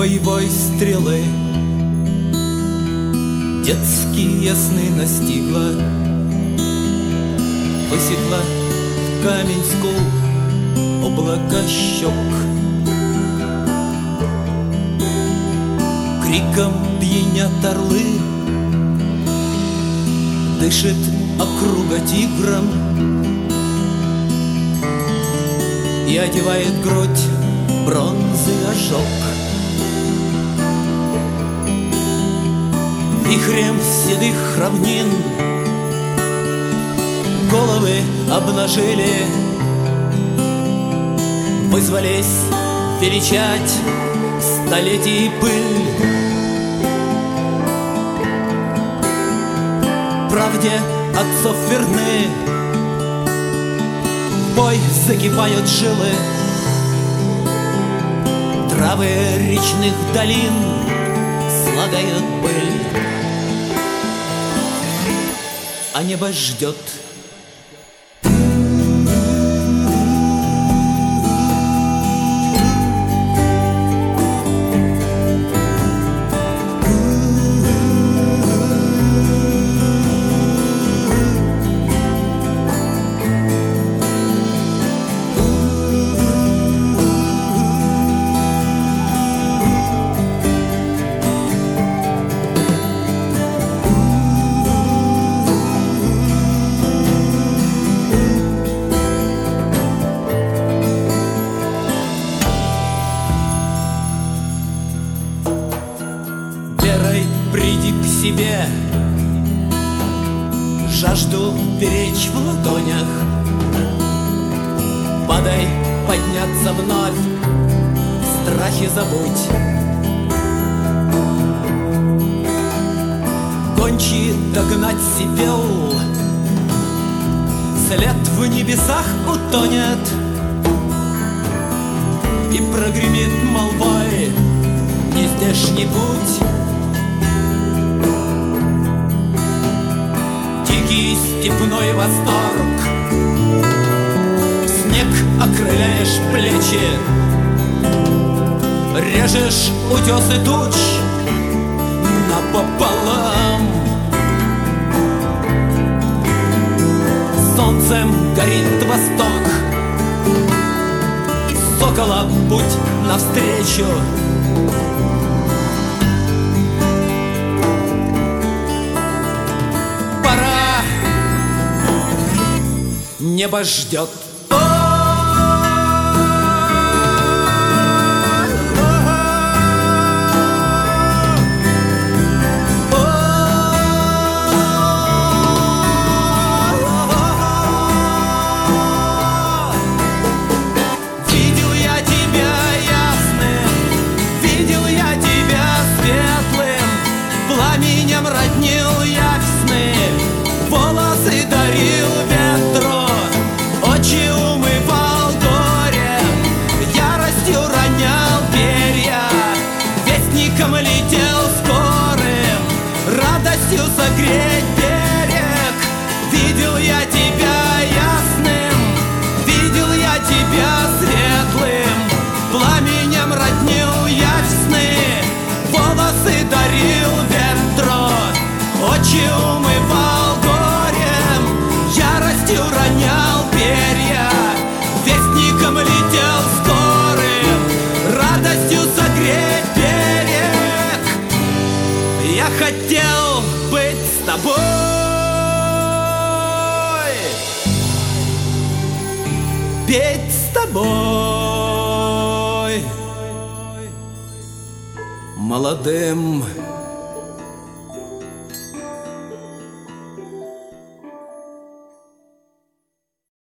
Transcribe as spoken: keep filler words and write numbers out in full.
боевой стрелы. Детские сны настигла, высекла в камень скул облако щек. Криком пьянят орлы, дышит округа тигром и одевает грудь бронзы ожог. Вихрем седых равнин головы обнажили, вызвались величать столетий пыль. Правде отцов верны, в бой закипают жилы, травы речных долин слагают пыль, а небо ждет. Приди к себе, жажду беречь в ладонях, подай подняться вновь, страхи забудь. Гончий догнать сипел, след в небесах утонет, и прогремит молвой нездешний путь. Дикий степной восторг, снег окрыляешь плечи, режешь утесы туч напополам. Солнцем горит восток, сокола путь навстречу. Небо ждет. Видел я тебя ясным, видел я тебя светлым, пламенем роднил я в сны, волосы дарил ветру. Очи умывал горем, яростью ронял перья, вестником летел скорым, радостью согреть берег. Видел я тебя ясным, видел я тебя светлым, пламенем роднил я в сны, волосы дарил ветру. Очи умывал горем, яростью ронял перья, вестником летел скорым, радостью согреть берег. Я хотел быть с тобой, петь с тобой, молодым